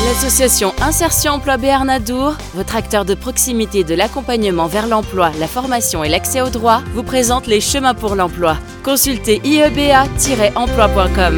L'association Insertion Emploi Béarn Adour, votre acteur de proximité de l'accompagnement vers l'emploi, la formation et l'accès aux droits, vous présente les chemins pour l'emploi. Consultez ieba-emploi.com.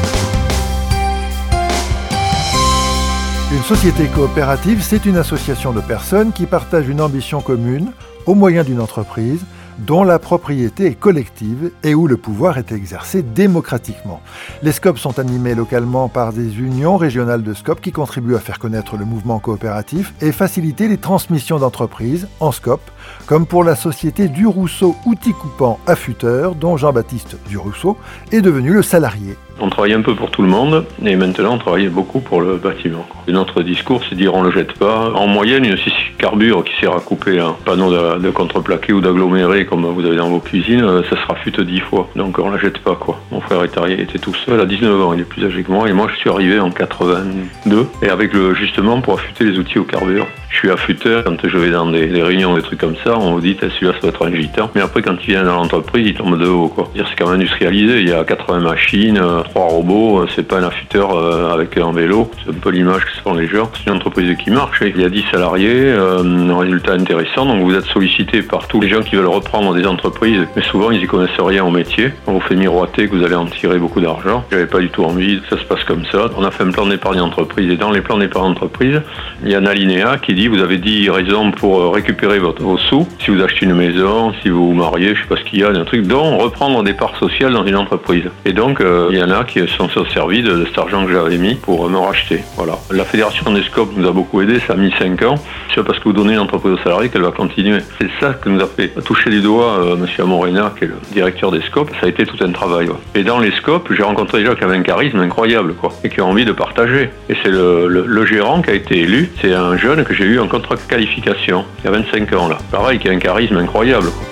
Une société coopérative, c'est une association de personnes qui partagent une ambition commune au moyen d'une entreprise dont la propriété est collective et où le pouvoir est exercé démocratiquement. Les SCOP sont animés localement par des unions régionales de SCOP qui contribuent à faire connaître le mouvement coopératif et faciliter les transmissions d'entreprises en SCOP, comme pour la société Durousseau Outils Coupants Affûteurs, dont Jean-Baptiste Durousseau est devenu le salarié. On travaille un peu pour tout le monde et maintenant on travaille beaucoup pour le bâtiment. Et notre discours, c'est de dire on ne le jette pas. En moyenne, une scie carbure qui sert à couper un panneau de contreplaqué ou d'aggloméré comme vous avez dans vos cuisines, ça se raffute 10 fois. Donc on ne la jette pas, quoi. Mon frère était tout seul à 19 ans, il est plus âgé que moi et moi je suis arrivé en 82 et avec justement pour affûter les outils au carbure. Je suis affûteur, quand je vais dans des réunions, des trucs comme ça, on vous dit celui-là ça va être un gitan. Mais après quand il vient dans l'entreprise, il tombe de haut, quoi. C'est quand même industrialisé, il y a 80 machines, 3 robots, c'est pas un affûteur avec un vélo, c'est un peu l'image que se font les gens. C'est une entreprise qui marche, il y a 10 salariés, un résultat intéressant, donc vous êtes sollicité par tous les gens qui veulent reprendre des entreprises, mais souvent ils y connaissent rien au métier. On vous fait miroiter que vous allez en tirer beaucoup d'argent. J'avais pas du tout envie que ça se passe comme ça. On a fait un plan d'épargne entreprise et dans les plans d'épargne entreprise, il y a un alinéa qui dit vous avez 10 raisons pour récupérer vos sous. Si vous achetez une maison, si vous vous mariez, je sais pas ce qu'il y a, un truc, dont reprendre des parts sociales dans une entreprise. Et donc, il y en a qui sont servis de cet argent que j'avais mis pour me racheter. Voilà. La fédération des SCOP nous a beaucoup aidé, ça a mis 5 ans. C'est parce que vous donnez une entreprise aux salariés qu'elle va continuer. C'est ça que nous a fait toucher du doigt monsieur Amorena, qui est le directeur des SCOP. Ça a été tout un travail. Ouais. Et dans les SCOP, j'ai rencontré des gens qui avaient un charisme incroyable, quoi, et qui ont envie de partager. Et c'est le gérant qui a été élu. C'est un jeune que j'ai eu en contre-qualification, il y a 25 ans là. Pareil, qui a un charisme incroyable, quoi.